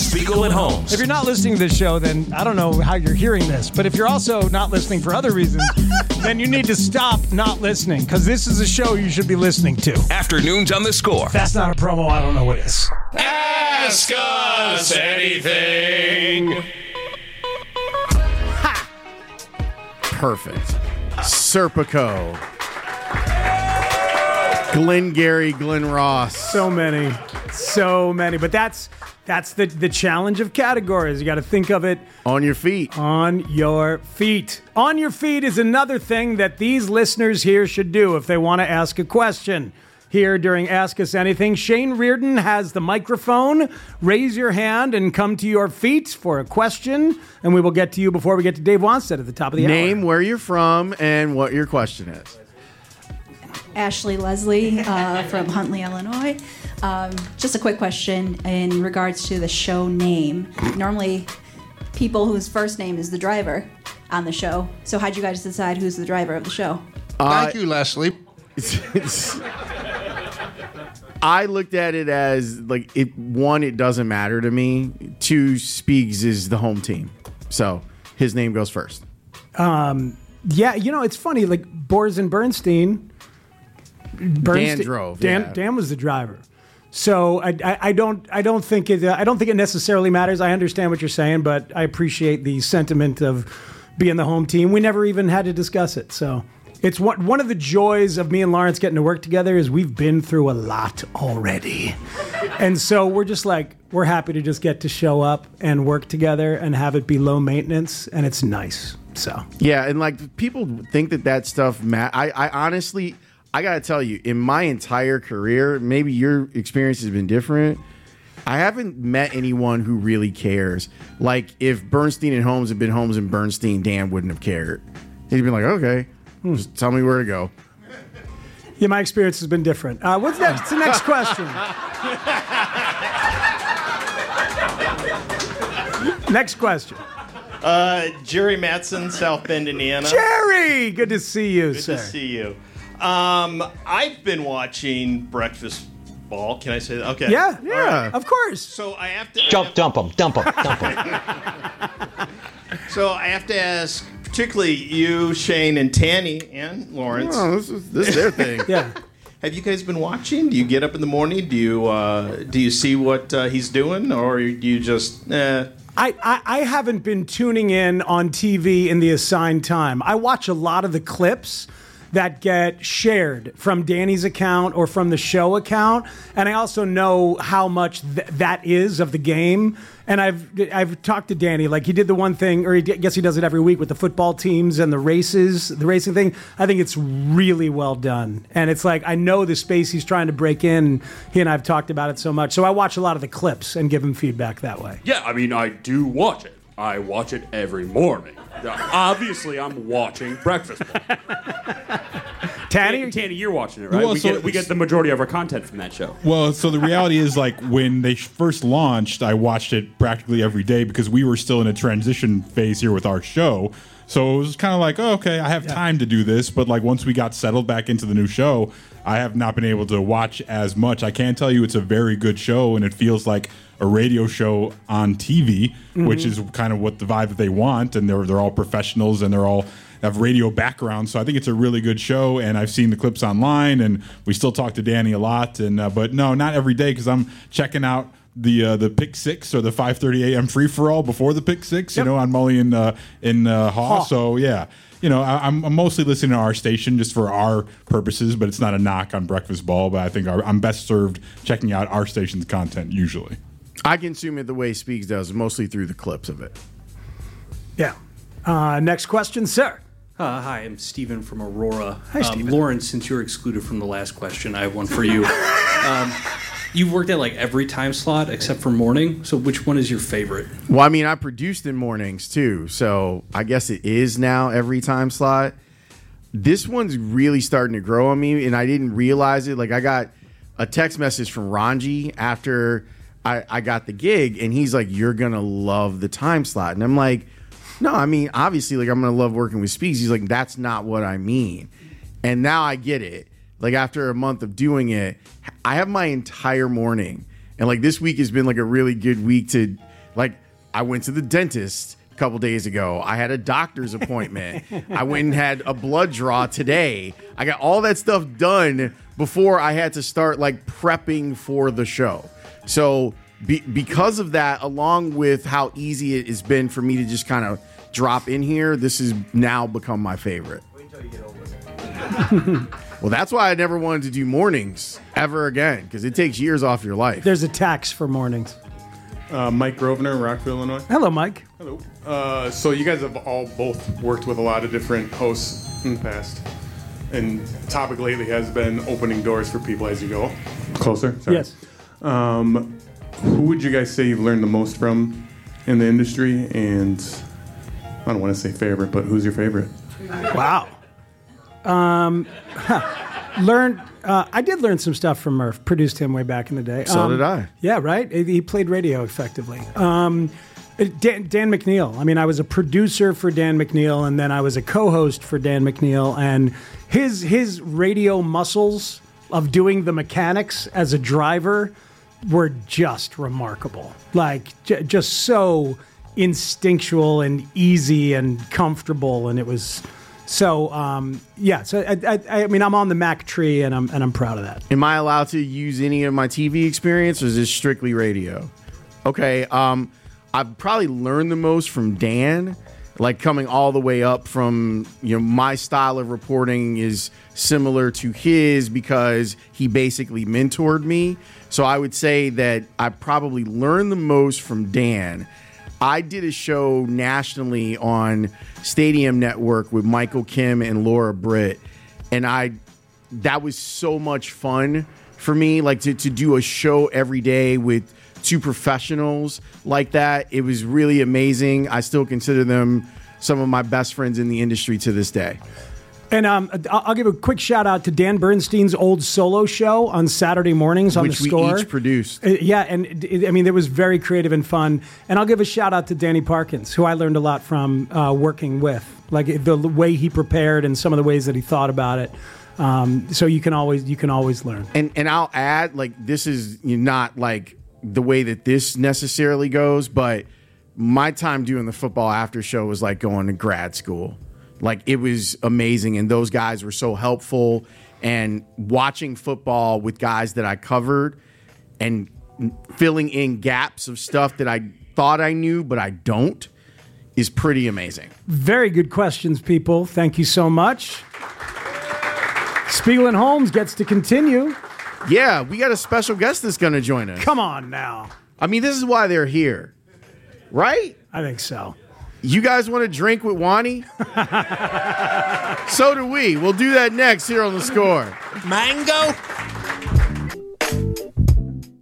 Spiegel and Holmes. If you're not listening to this show, then I don't know how you're hearing this. But if you're also not listening for other reasons, then you need to stop not listening, because this is a show you should be listening to. Afternoons on the Score. If that's not a promo, I don't know what is. Ask us anything. Ha! Perfect. Serpico. Glengarry Glen Ross. So many. But that's the challenge of categories. You got to think of it on your feet. On your feet. On your feet is another thing that these listeners here should do if they want to ask a question. Here during Ask Us Anything, Shane Reardon has the microphone. Raise your hand and come to your feet for a question, and we will get to you before we get to Dave Wanstead at the top of the hour. Name where you're from and what your question is. Ashley Leslie from Huntley, Illinois. Just a quick question in regards to the show name. Normally, people whose first name is the driver on the show. So how'd you guys decide who's the driver of the show? Thank you, Leslie. I looked at it as, like, one, it doesn't matter to me. Two, Speegs is the home team. So his name goes first. Yeah, it's funny. Like, Boris and Bernstein. Dan drove. Dan was the driver. So I don't think it necessarily matters. I understand what you're saying, but I appreciate the sentiment of being the home team. We never even had to discuss it. So it's one of the joys of me and Lawrence getting to work together is we've been through a lot already. And so we're just like, we're happy to just get to show up and work together and have it be low maintenance, and it's nice. So yeah, and like people think that stuff I honestly, I gotta tell you, in my entire career, maybe your experience has been different. I haven't met anyone who really cares. Like, if Bernstein and Holmes had been Holmes and Bernstein, Dan wouldn't have cared. He'd been like, okay, just tell me where to go. Yeah, my experience has been different. What's next? The next question. Next question. Jerry Mattson, South Bend, Indiana. Jerry! Good to see you, Good sir. to see you. I've been watching Breakfast Ball. Can I say that? Okay. Yeah, Right. of course. So I have to dump him. So I have to ask, particularly you, Shane, and Tanny, and Lawrence. Oh, this is their thing. Yeah. Have you guys been watching? Do you get up in the morning? Do you see what he's doing, or do you just? I haven't been tuning in on TV in the assigned time. I watch a lot of the clips that get shared from Danny's account or from the show account, and I also know how much that is of the game. And I've talked to Danny, like he did the one thing, or I guess he does it every week with the football teams and the racing thing. I think it's really well done, and it's like I know the space he's trying to break in. He and I've talked about it so much, so I watch a lot of the clips and give him feedback that way. Yeah, I mean, I do watch it. I watch it every morning. Obviously, I'm watching Breakfast Ball. Tanny, you're watching it, right? Well, we get the majority of our content from that show. Well, so the reality is, like, when they first launched, I watched it practically every day because we were still in a transition phase here with our show. So it was kind of like, oh, okay, I have time to do this. But like once we got settled back into the new show, I have not been able to watch as much. I can tell you it's a very good show, and it feels like a radio show on TV, which is kind of what the vibe that they want. And they're all professionals, and they're all have radio backgrounds. So I think it's a really good show, and I've seen the clips online, and we still talk to Danny a lot. And but no, not every day, because I'm checking out the Pick Six or the 5:30 a.m. free for all before the Pick Six, you know, on Mully in Haw. So yeah, you know, I'm mostly listening to our station just for our purposes, but it's not a knock on Breakfast Ball. But I think I'm best served checking out our station's content usually. I consume it the way Speaks does, mostly through the clips of it. Yeah. Next question, sir. Hi, I'm Stephen from Aurora. Hi, Stephen. Lawrence, since you were excluded from the last question, I have one for you. You've worked at like every time slot except for morning, so which one is your favorite? Well, I mean, I produced in mornings too, so I guess it is now every time slot. This one's really starting to grow on me, and I didn't realize it. Like, I got a text message from Ranji after I got the gig, and he's like, "You're gonna love the time slot," and I'm like, "No, I mean, obviously, like, I'm gonna love working with Speaks." He's like, "That's not what I mean," and now I get it. Like, after a month of doing it, I have my entire morning, and like this week has been like a really good week to Like, I went to the dentist a couple days ago. I had a doctor's appointment. I went and had a blood draw today. I got all that stuff done before I had to start like prepping for the show. So because of that, along with how easy it has been for me to just kind of drop in here, this has now become my favorite. Wait until you get over it. Well, that's why I never wanted to do mornings ever again, because it takes years off your life. There's a tax for mornings. Mike Grosvenor, Rockville, Illinois. Hello, Mike. Hello. So you guys have all both worked with a lot of different hosts in the past. And topic lately has been opening doors for people as you go. Closer? Sorry. Yes. Who would you guys say you've learned the most from in the industry? And I don't want to say favorite, but who's your favorite? Wow. I did learn some stuff from Murph. Produced him way back in the day. So did I. Yeah, right? He played radio effectively. Dan McNeil. I mean, I was a producer for Dan McNeil, and then I was a co-host for Dan McNeil, and his radio muscles of doing the mechanics as a driver were just remarkable. Like, just so instinctual and easy and comfortable, and it was... So, So I mean, I'm on the Mac tree, and I'm proud of that. Am I allowed to use any of my TV experience, or is this strictly radio? Okay. I've probably learned the most from Dan, like coming all the way up from, my style of reporting is similar to his because he basically mentored me. So I would say that I probably learned the most from Dan. I did a show nationally on Stadium Network with Michael Kim and Laura Britt, and that was so much fun for me, like to do a show every day with two professionals like that. It was really amazing. I still consider them some of my best friends in the industry to this day. And I'll give a quick shout out to Dan Bernstein's old solo show on Saturday mornings on which The Score. We each produced. I mean, it was very creative and fun. And I'll give a shout out to Danny Parkins, who I learned a lot from working with, like the way he prepared and some of the ways that he thought about it. So you can always learn. And I'll add, like, this is not like the way that this necessarily goes, but my time doing the football after show was like going to grad school. Like, it was amazing, and those guys were so helpful. And watching football with guys that I covered and filling in gaps of stuff that I thought I knew, but I don't, is pretty amazing. Very good questions, people. Thank you so much. Spiegel and Holmes gets to continue. Yeah, we got a special guest that's going to join us. Come on now. I mean, this is why they're here, right? I think so. You guys want to drink with Wani? So do we. We'll do that next here on The Score. Mango?